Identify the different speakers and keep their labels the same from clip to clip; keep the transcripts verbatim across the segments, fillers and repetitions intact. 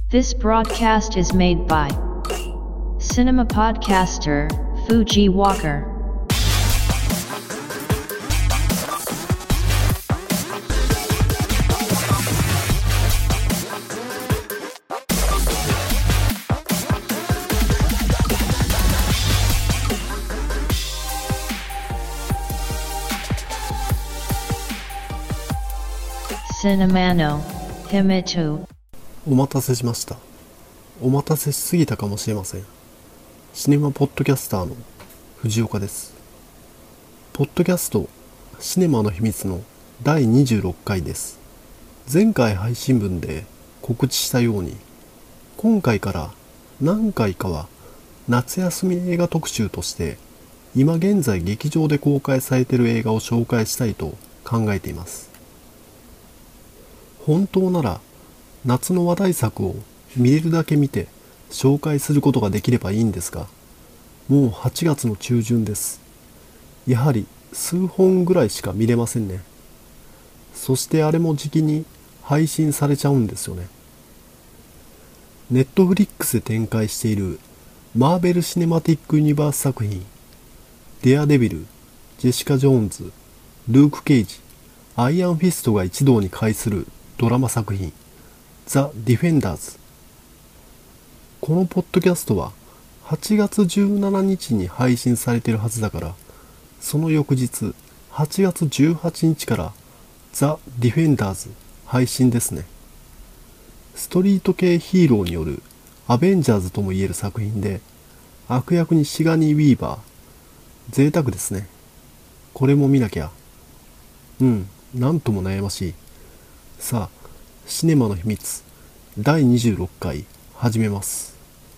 Speaker 1: This broadcast is made by cinema podcaster Fuji Walker. Cinemano Himitu。
Speaker 2: お待たせしました。お待たせしすぎたかもしれません。シネマポッドキャスターの藤岡です。ポッドキャストシネマの秘密のだいにじゅうろっかいです。前回配信分で告知したように、今回から何回かは夏休み映画特集として今現在劇場で公開されている映画を紹介したいと考えています。本当なら夏の話題作を見れるだけ見て紹介することができればいいんですが、もうはちがつの中旬です。やはり数本ぐらいしか見れませんね。そしてあれも時期に配信されちゃうんですよね。ネットフリックスで展開しているマーベル・シネマティック・ユニバース作品、デアデビル、ジェシカ・ジョーンズ、ルーク・ケイジ、アイアンフィストが一堂に会するドラマ作品、ザ・ディフェンダーズ。このポッドキャストははちがつじゅうしちにちに配信されているはずだから、その翌日はちがつじゅうはちにちからザ・ディフェンダーズ配信ですね。ストリート系ヒーローによるアベンジャーズとも言える作品で、悪役にシガニー・ウィーバー。贅沢ですね。これも見なきゃ。うん、なんとも悩ましい。さあ、シネマの秘密だいにじゅうろっかい始めます。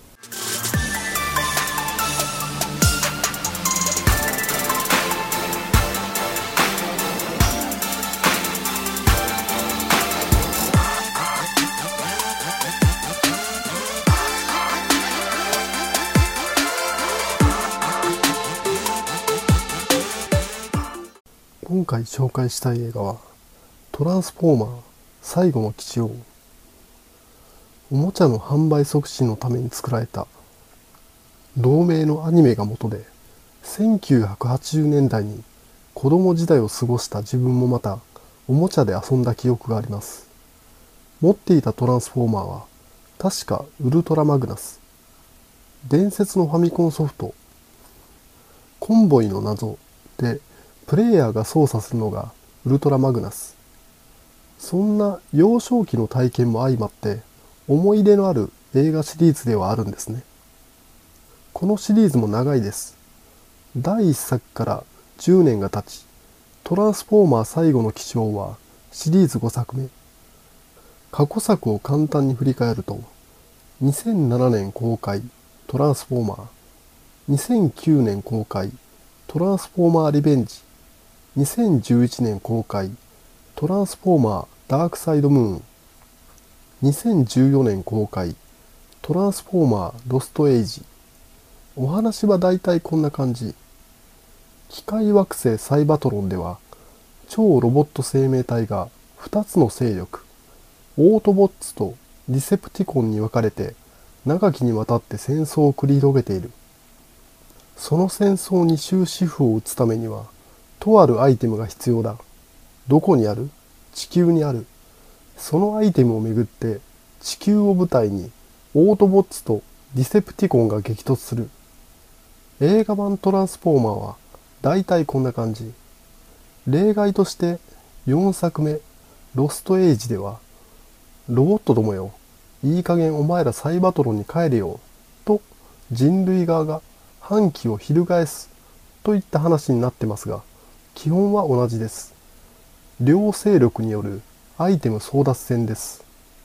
Speaker 2: 今回紹介したい映画はトランスフォーマー最後の騎士王。おもちゃの販売促進のために作られた同名のアニメが元で、せんきゅうひゃくはちじゅうねんだいに子供時代を過ごした自分もまたおもちゃで遊んだ記憶があります。持っていたトランスフォーマーは確かウルトラマグナス。伝説のファミコンソフトコンボイの謎でプレイヤーが操作するのがウルトラマグナス。そんな幼少期の体験も相まって思い入れのある映画シリーズではあるんですね。このシリーズも長いです。だいいっさくからじゅうねんが経ち、トランスフォーマー最後の騎士王はシリーズごさくめ。過去作を簡単に振り返ると、にせんななねん公開トランスフォーマー、にせんきゅうねん公開トランスフォーマーリベンジ、にせんじゅういちねん公開トランスフォーマーダークサイドムーン、にせんじゅうよねん公開トランスフォーマーロストエイジ。お話はだいたいこんな感じ。機械惑星サイバトロンでは超ロボット生命体がふたつの勢力、オートボッツとディセプティコンに分かれて長きにわたって戦争を繰り広げている。その戦争に終止符を打つためにはとあるアイテムが必要だ。どこにある？地球にある。そのアイテムをめぐって地球を舞台にオートボッツとディセプティコンが激突する。映画版トランスフォーマーはだいたいこんな感じ。例外としてよんさくめロストエイジでは、ロボットどもよ、いい加減お前らサイバトロンに帰れよと人類側が反旗を翻すといった話になってますが、基本は同じです。両勢力によるアイテム争奪戦です。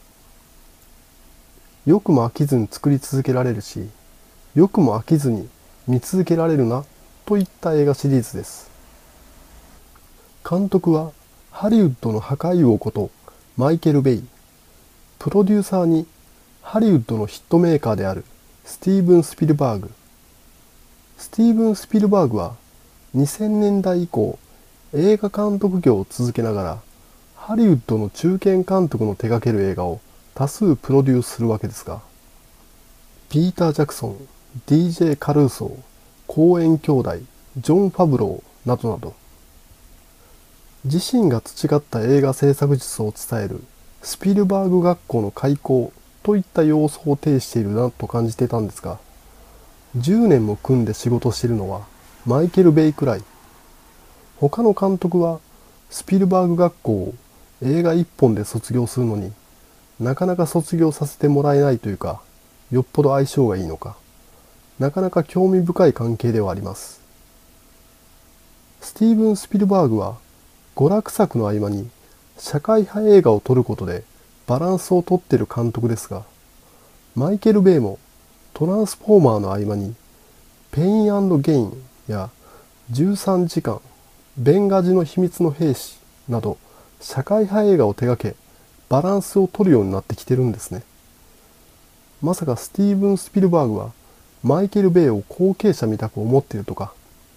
Speaker 2: よくも飽きずに作り続けられるし、よくも飽きずに見続けられるなといった映画シリーズです。監督はハリウッドの破壊王ことマイケル・ベイ。プロデューサーにハリウッドのヒットメーカーであるスティーブン・スピルバーグ。スティーブン・スピルバーグはにせんねんだい以降映画監督業を続けながらハリウッドの中堅監督の手掛ける映画を多数プロデュースするわけですが、ピーター・ジャクソン、ディージェー カルーソー、コーエン兄弟、ジョン・ファブローなどなど、自身が培った映画制作術を伝えるスピルバーグ学校の開校といった要素を呈しているなと感じていたんですが、じゅうねんも組んで仕事しているのはマイケル・ベイくらい。他の監督はスピルバーグ学校を映画一本で卒業するのになかなか卒業させてもらえないというか、よっぽど相性がいいのか、なかなか興味深い関係ではあります。スティーブン・スピルバーグは娯楽作の合間に社会派映画を撮ることでバランスをとっている監督ですが、マイケル・ベイもトランスフォーマーの合間にペイン&ゲインやじゅうさんじかん、ベンガジの秘密の兵士など社会派映画を手掛け、バランスを取るようになってきてるんですね。まさかスティーブン・スピルバーグはマイケル・ベイを後継者みたく思っているとか。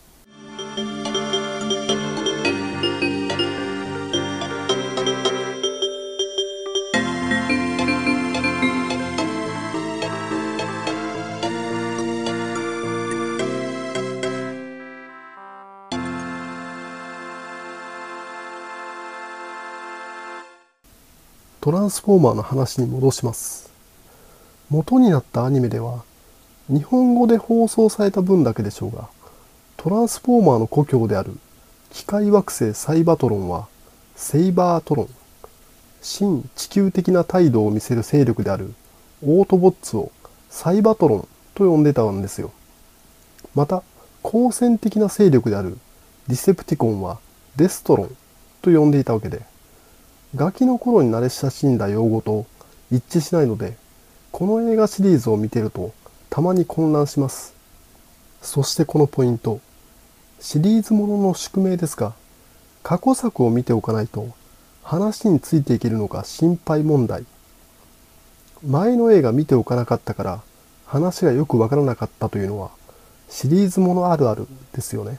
Speaker 2: トランスフォーマーの話に戻します。元になったアニメでは日本語で放送された分だけでしょうが、トランスフォーマーの故郷である機械惑星サイバトロンはセイバートロン、新地球的な態度を見せる勢力であるオートボッツをサイバトロンと呼んでたんですよ。また好戦的な勢力であるディセプティコンはデストロンと呼んでいたわけで、ガキの頃に慣れ親しんだ用語と一致しないので、この映画シリーズを見てるとたまに混乱します。そしてこのポイント、シリーズものの宿命ですが、過去作を見ておかないと話についていけるのか心配問題。前の映画見ておかなかったから話がよくわからなかったというのはシリーズものあるあるですよね。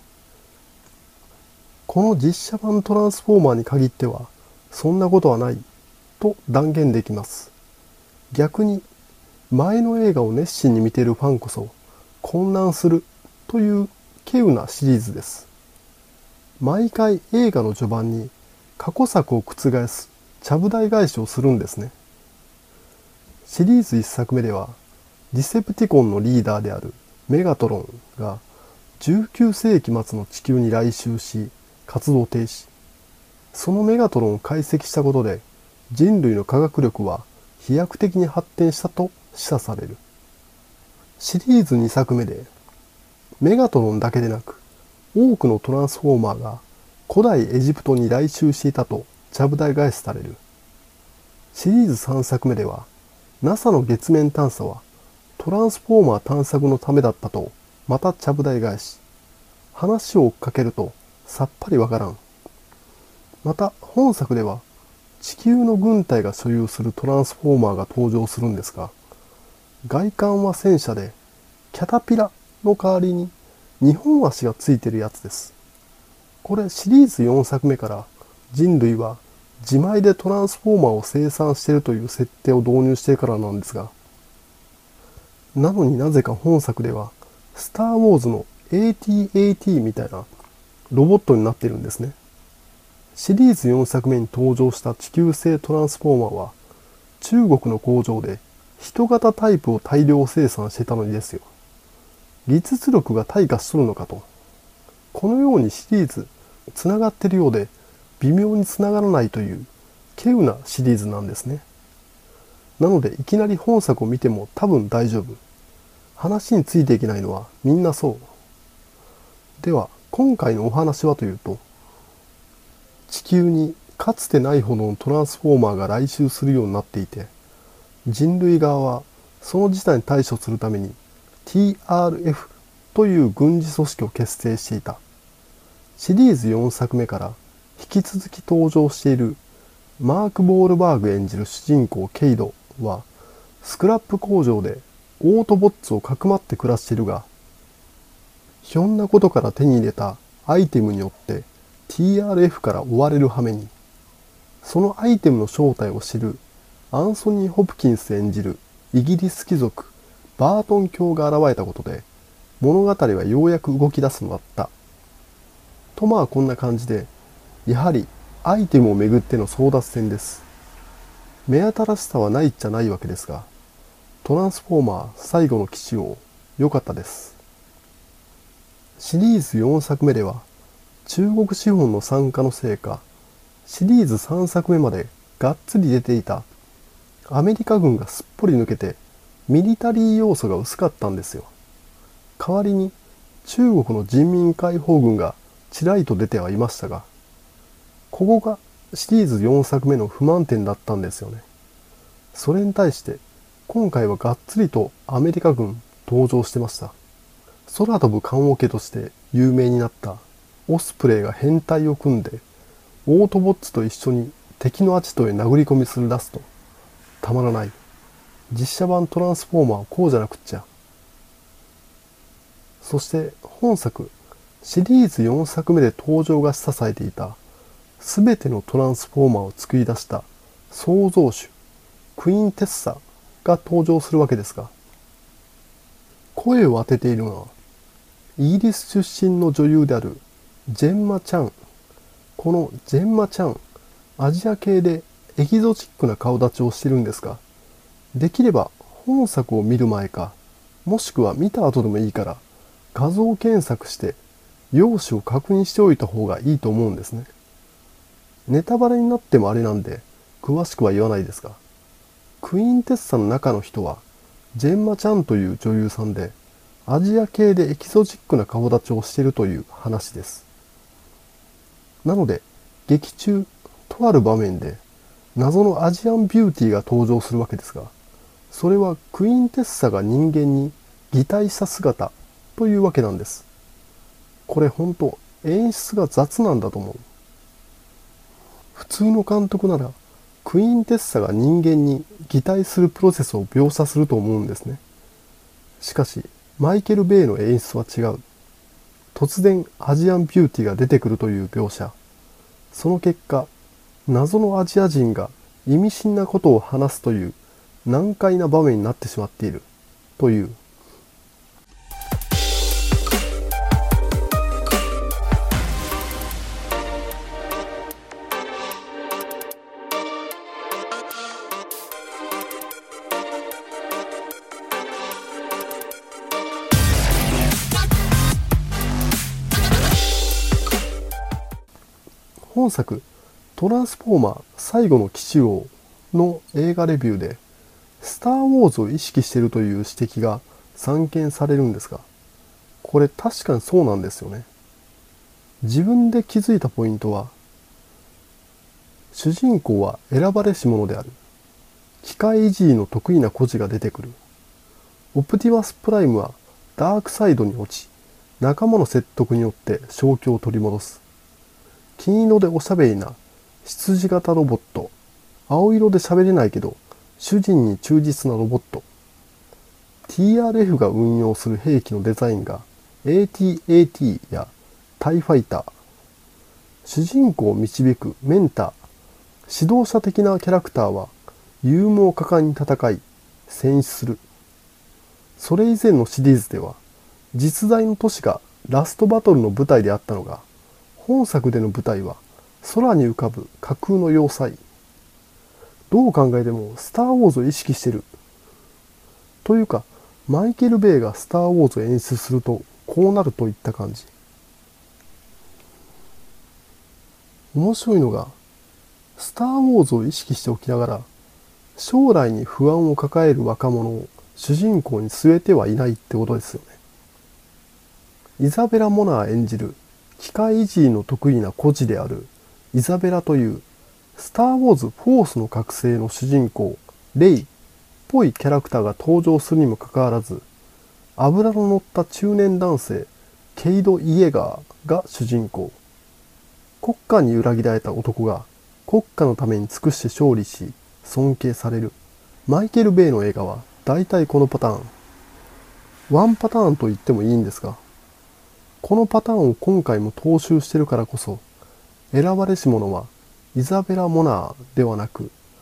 Speaker 2: この実写版トランスフォーマーに限ってはそんなことはないと断言できます。逆に前の映画を熱心に見ているファンこそ混乱するという稀有なシリーズです。毎回映画の序盤に過去作を覆すちゃぶ台返しをするんですね。シリーズいっさくめではディセプティコンのリーダーであるメガトロンがじゅうきゅうせいき末の地球に来襲し活動停止。そのメガトロンを解析したことで人類の科学力は飛躍的に発展したと示唆される。シリーズにさくめでメガトロンだけでなく多くのトランスフォーマーが古代エジプトに来襲していたとちゃぶ台返しされる。シリーズさんさくめでは ナサ の月面探査はトランスフォーマー探索のためだったとまたちゃぶ台返し。話を追っかけるとさっぱりわからん。また本作では地球の軍隊が所有するトランスフォーマーが登場するんですが、外観は戦車でキャタピラの代わりににほん足がついてるやつです。これシリーズよんさくめから人類は自前でトランスフォーマーを生産しているという設定を導入しているからなんですが、なのになぜか本作ではスター・ウォーズの エーティーエーティー みたいなロボットになっているんですね。シリーズよんさくめに登場した地球製トランスフォーマーは中国の工場で人型タイプを大量生産してたのにですよ。技術力が退化しとるのかと。このようにシリーズつながっているようで微妙につながらないという稀有なシリーズなんですね。なのでいきなり本作を見ても多分大丈夫。話についていけないのはみんなそう。では今回のお話はというと、地球にかつてないほどのトランスフォーマーが来襲するようになっていて、人類側はその事態に対処するために ティーアールエフ という軍事組織を結成していた。シリーズよんさくめから引き続き登場しているマーク・ボールバーグ演じる主人公ケイドはスクラップ工場でオートボッツをかくまって暮らしているが、ひょんなことから手に入れたアイテムによってティーアールエフ から追われる羽目に、そのアイテムの正体を知るアンソニー・ホプキンス演じるイギリス貴族バートン卿が現れたことで物語はようやく動き出すのだった。とまあこんな感じで、やはりアイテムをめぐっての争奪戦です。目新しさはないっちゃないわけですが、トランスフォーマー最後の騎士王、良かったです。シリーズよんさくめでは、中国資本の参加のせいか、シリーズさんさくめまでがっつり出ていたアメリカ軍がすっぽり抜けて、ミリタリー要素が薄かったんですよ。代わりに中国の人民解放軍がちらりと出てはいましたが、ここがシリーズよんさくめの不満点だったんですよね。それに対して今回はがっつりとアメリカ軍登場してました。空飛ぶ棺桶として有名になったオスプレイが編隊を組んでオートボッツと一緒に敵のアジトへ殴り込みするラスト。たまらない。実写版トランスフォーマーはこうじゃなくっちゃ。そして本作シリーズよんさくめで登場が示唆されていたすべてのトランスフォーマーを作り出した創造主クインテッサが登場するわけですが、声を当てているのはイギリス出身の女優であるジェンマ・チャン。このジェンマ・チャン、アジア系でエキゾチックな顔立ちをしてるんですが、できれば本作を見る前か、もしくは見た後でもいいから画像検索して容姿を確認しておいた方がいいと思うんですね。ネタバレになってもあれなんで詳しくは言わないですが、クイーンテッサの中の人はジェンマちゃんという女優さんで、アジア系でエキゾチックな顔立ちをしているという話です。なので劇中とある場面で謎のアジアンビューティーが登場するわけですが、それはクイーンテッサが人間に擬態した姿というわけなんです。これほんと演出が雑なんだと思う。普通の監督ならクイーンテッサが人間に擬態するプロセスを描写すると思うんですね。しかしマイケル・ベイの演出は違う。突然アジアンビューティーが出てくるという描写。その結果、謎のアジア人が意味深なことを話すという難解な場面になってしまっているという。本作トランスフォーマー最後の騎士王の映画レビューでスター・ウォーズを意識しているという指摘が散見されるんですが、これ確かにそうなんですよね。自分で気づいたポイントは、主人公は選ばれし者である。機械いじりの得意な孤児が出てくる。オプティマスプライムはダークサイドに落ち、仲間の説得によって正気を取り戻す。金色でおしゃべりな羊型ロボット。青色で喋れないけど主人に忠実なロボット。ティーアールエフ が運用する兵器のデザインが エーティーエーティー やタイファイター。主人公を導くメンター。指導者的なキャラクターは勇猛果敢に戦い戦死する。それ以前のシリーズでは実在の都市がラストバトルの舞台であったのが、本作での舞台は空に浮かぶ架空の要塞。どう考えてもスター・ウォーズを意識してる。というか、マイケル・ベイがスター・ウォーズを演出するとこうなるといった感じ。面白いのが、スター・ウォーズを意識しておきながら、将来に不安を抱える若者を主人公に据えてはいないってことですよね。イザベラ・モナー演じる機械いじりの得意な孤児であるイザベラというスター・ウォーズ・フォースの覚醒の主人公レイっぽいキャラクターが登場するにもかかわらず、脂の乗った中年男性ケイド・イエガーが主人公。国家に裏切られた男が国家のために尽くして勝利し尊敬される。マイケル・ベイの映画は大体このパターン。ワンパターンと言ってもいいんですが、このパターンを今回も踏襲しているからこそ、選ばれし者はイザベラ・モナーではなく、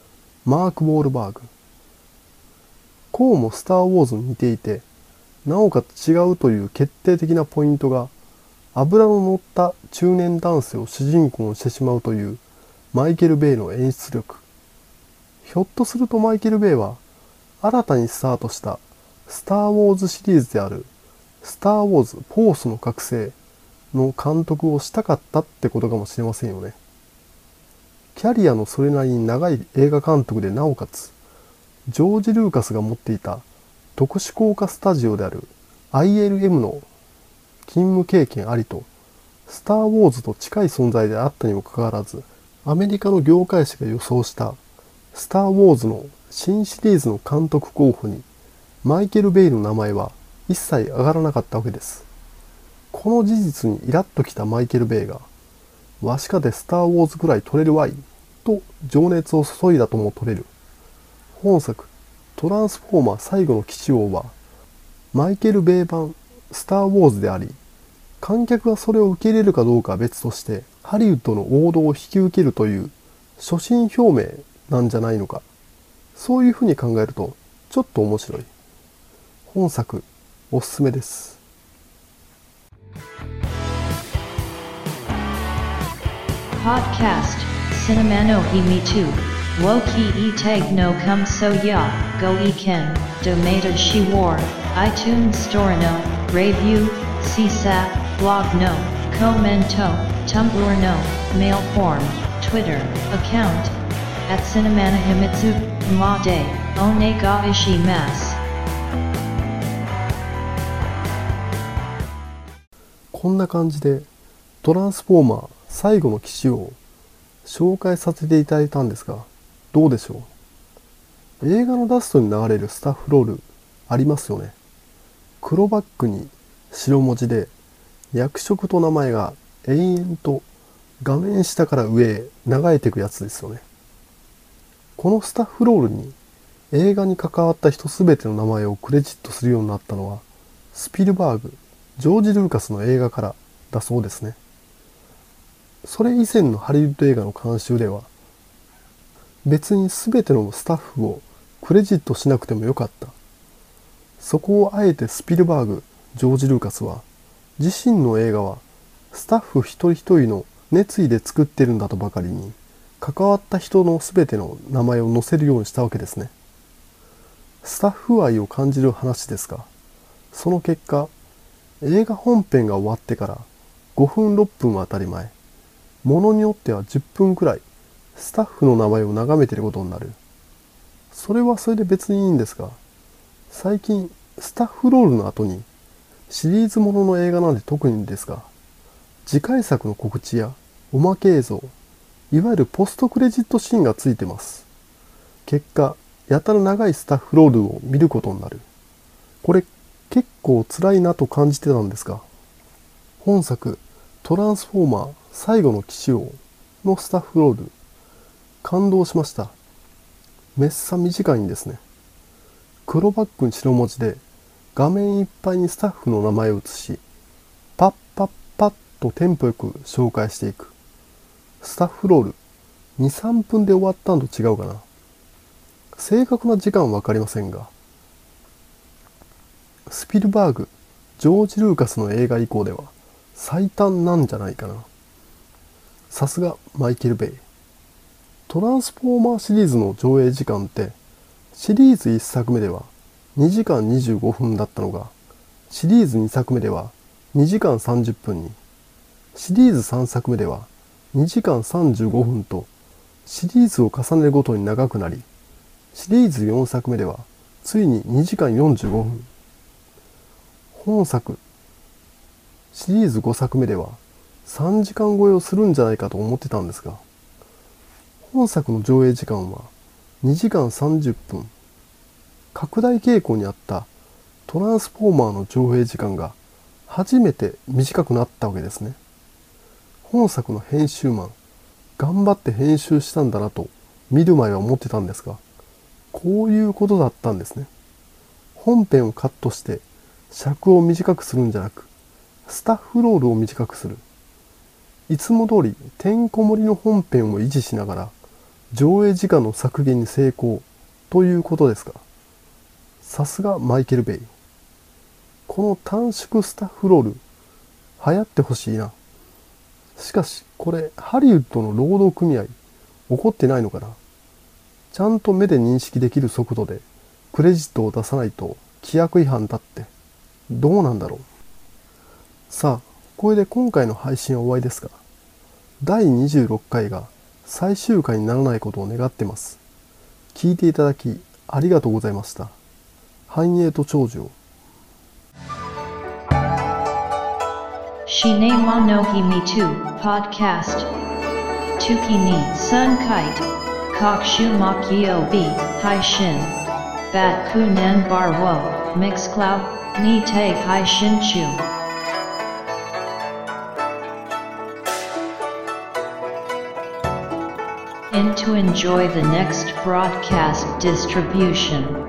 Speaker 2: マーク・ウォールバーグ。こうもスター・ウォーズに似ていて、なおかつ違うという決定的なポイントが、脂の乗った中年男性を主人公にしてしまうというマイケル・ベイの演出力。ひょっとするとマイケル・ベイは、新たにスタートしたスター・ウォーズシリーズであるスター・ウォーズ・フォースの覚醒の監督をしたかったってことかもしれませんよね。キャリアのそれなりに長い映画監督でなおかつ、ジョージ・ルーカスが持っていた特殊効果スタジオである アイエルエム の勤務経験ありと、スター・ウォーズと近い存在であったにもかかわらず、アメリカの業界誌が予想したスター・ウォーズの新シリーズの監督候補にマイケル・ベイの名前は一切上がらなかったわけです。この事実にイラッときたマイケル・ベイが、わしかてスター・ウォーズくらい撮れるわいと情熱を注いだとも取れる。本作トランスフォーマー最後の騎士王はマイケル・ベイ版スター・ウォーズであり、観客がそれを受け入れるかどうかは別としてハリウッドの王道を引き受けるという所信表明なんじゃないのか。そういうふうに考えるとちょっと面白い。本作おすすめです。
Speaker 1: Podcast Cinema no Himi too. Woki e tag no come so ya. Go e ken. Domata she war. iTunes Store no. Review. C S A T. Blog no. Commento. Tumblr no. Mail form. Twitter. Account. At Cinemana Himitsu. Ma de. One ga ishimasu.
Speaker 2: こんな感じでトランスフォーマー最後の騎士を紹介させていただいたんですが、どうでしょう。映画のラストに流れるスタッフロールありますよね。黒バックに白文字で役職と名前が延々と画面下から上へ流れていくやつですよね。このスタッフロールに映画に関わった人すべての名前をクレジットするようになったのはスピルバーグ、ジョージ・ルーカスの映画からだそうですね。それ以前のハリウッド映画の監修では別に全てのスタッフをクレジットしなくてもよかった。そこをあえてスピルバーグ、ジョージ・ルーカスは自身の映画はスタッフ一人一人の熱意で作ってるんだとばかりに関わった人の全ての名前を載せるようにしたわけですね。スタッフ愛を感じる話ですが、その結果映画本編が終わってからごふんろっぷんは当たり前、ものによってはじゅっぷんくらいスタッフの名前を眺めていることになる。それはそれで別にいいんですが、最近スタッフロールの後にシリーズものの映画なんで特にですが、次回作の告知やおまけ映像、いわゆるポストクレジットシーンがついてます。結果、やたら長いスタッフロールを見ることになる。これ結構辛いなと感じてたんですが、本作トランスフォーマー最後の騎士王のスタッフロール、感動しました。めっさ短いんですね。黒バックに白文字で画面いっぱいにスタッフの名前を写し、パッパッパッとテンポよく紹介していく。スタッフロールに、さんぷんで終わったのと違うかな。正確な時間はわかりませんが、スピルバーグ、ジョージ・ルーカスの映画以降では最短なんじゃないかな。さすがマイケル・ベイ。トランスフォーマーシリーズの上映時間ってシリーズいっさくめではにじかんにじゅうごふんだったのが、シリーズにさくめではにじかんさんじゅっぷんに、シリーズさんさくめではにじかんさんじゅうごふんとシリーズを重ねるごとに長くなり、シリーズよんさくめではついににじかんよんじゅうごふん。本作シリーズごさくめではさんじかん超えをするんじゃないかと思ってたんですが、本作の上映時間はにじかんさんじゅっぷん。拡大傾向にあったトランスフォーマーの上映時間が初めて短くなったわけですね。本作の編集マン、頑張って編集したんだなと見る前は思ってたんですが、こういうことだったんですね。本編をカットして尺を短くするんじゃなく、スタッフロールを短くする。いつも通りてんこ盛りの本編を維持しながら、 上映時間の削減に成功ということですが、さすがマイケル・ベイ。この短縮スタッフロール、流行ってほしいな。しかし、これ、ハリウッドの労働組合、怒ってないのかな。ちゃんと目で認識できる速度で、クレジットを出さないと規約違反だって、どうなんだろう。さあ、これで今回の配信は終わりですが、だいにじゅうろっかいが最終回にならないことを願ってます。聞いていただき、ありがとうございました。繁栄と長寿を。
Speaker 1: Shinema no Himi two Podcast Tuki ni Sun Kite Kokshu Makio B Hai Shin Bat Kunan Bar Wo Mixcloud Ni Te Hai Shin Chu In to enjoy the next broadcast distribution.